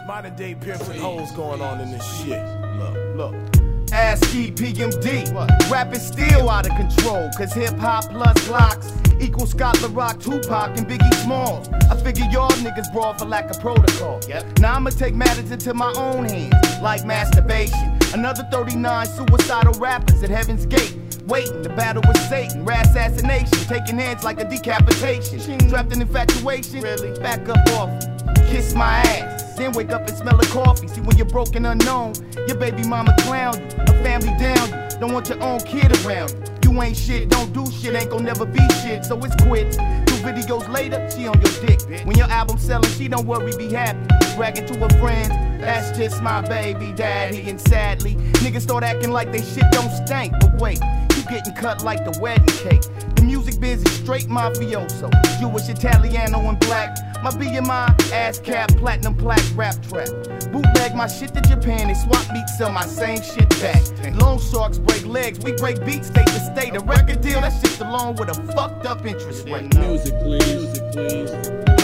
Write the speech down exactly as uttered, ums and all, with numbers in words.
Modern day pimping hoes going on in this shit. Look, look. ASCII P M D, rapping still out of control, cause hip-hop plus Glocks equals Scotland Rock, Tupac, and Biggie Smalls. I figure y'all niggas brawl for lack of protocol. Yep. Now I'ma take matters into my own hands, like masturbation. Another thirty-nine suicidal rappers at Heaven's Gate, waiting to battle with Satan, rap assassination, taking heads like a decapitation. Trapped in infatuation, really? Back up off, kiss my ass, then wake up and smell a coffee. See, when you're broken unknown, your baby mama clown you, a family down you, don't want your own kid around you. You ain't shit, don't do shit, ain't gon' never be shit, so it's quits. Two videos later, she on your dick. When your album's selling, she don't worry, be happy. Bragging to her friends, that's just my baby daddy. And sadly, niggas start acting like they shit don't stink. But wait, you getting cut like the wedding cake. The music biz is straight mafioso, Jewish, Italiano, and black. My B M I, ass cap, platinum plaque, rap trap. Bootleg my shit to Japan, they swap meets, sell my same shit back. Loan sharks break legs, we break beats state to state. A record deal, that shit's along with a fucked up interest rate. Music please, music please.